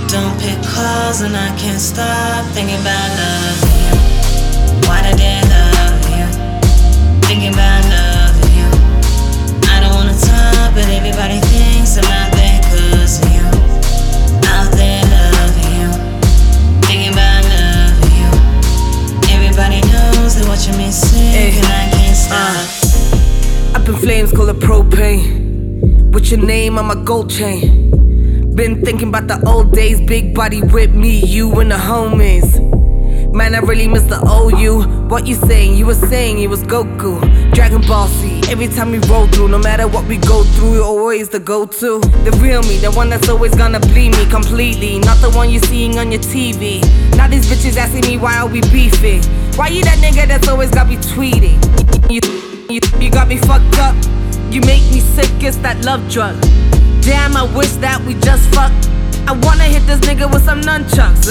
Don't pick calls and I can't stop thinking about loving you. Why'd I dare love you? Thinking about loving you. I don't wanna talk, but everybody thinks I'm out there 'cause of you. Out there loving you. Thinking about loving you. Everybody knows they're watching me sing and I can't stop. Up in flames, call it propane. With your name on my gold chain. Been thinking about the old days, big body with me, you and the homies. Man, I really miss the old you. What you saying? You were saying you was Goku, Dragon Ball Z. Every time we roll through, no matter what we go through, you're always the go-to. The real me, the one that's always gonna bleed me completely. Not the one you're seeing on your TV. Now these bitches asking me why are we beefing? Why you that nigga that's always got me tweeting? You got me fucked up. You make me sick, it's that love drug. Damn, I wish that we just fucked. I wanna hit this nigga with some nunchucks.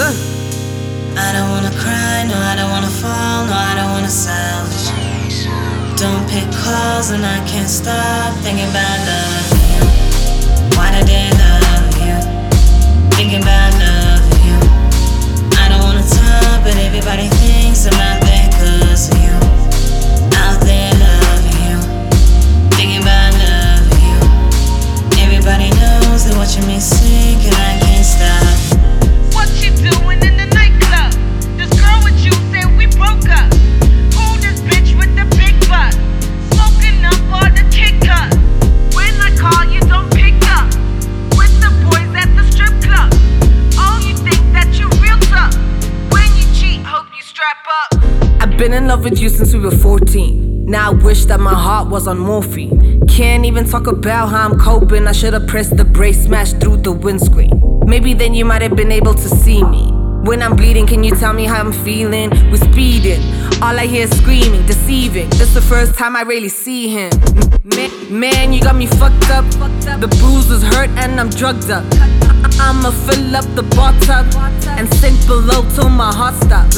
I don't wanna cry, no, I don't wanna fall, no, I don't wanna salvage. Don't pick calls and I can't stop thinking about loving you. Why'd I dare love you? Thinking about loving you. I don't wanna talk, but everybody thinks I'm out there 'cause of you. Out there loving you. Thinking about loving you. Everybody knows they're watching me sing and I can't stop. What you doing in the nightclub? This girl with you said we broke up. Who this bitch with the big butt? Smoking up all the kick up. When I call you don't pick up. With the boys at the strip club. Oh, you think that you real tough? When you cheat, hope you strap up. I've been in love with you since we were 14. Now I wish that my heart was on morphine. Can't even talk about how I'm coping. I should've pressed the brake, smashed through the windscreen. Maybe then you might have been able to see me. When I'm bleeding, can you tell me how I'm feeling? We're speeding, all I hear is screaming, deceiving. This the first time I really see him. Man, you got me fucked up. The booze is hurt and I'm drugged up. I'ma fill up the bathtub and sink below till my heart stops.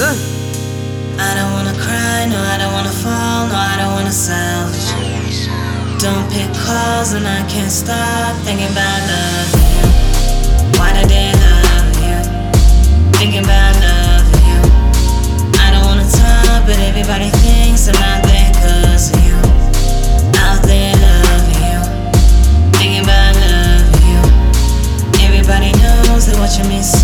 I don't wanna cry, no, I don't wanna fall, no, I don't wanna salvage. Don't pick calls and I can't stop thinking about loving you. Why'd I dare love you? Thinking about loving you. I don't wanna talk, but everybody thinks I'm out there 'cause of you. Out there loving you. Thinking about loving you. Everybody knows they're watching me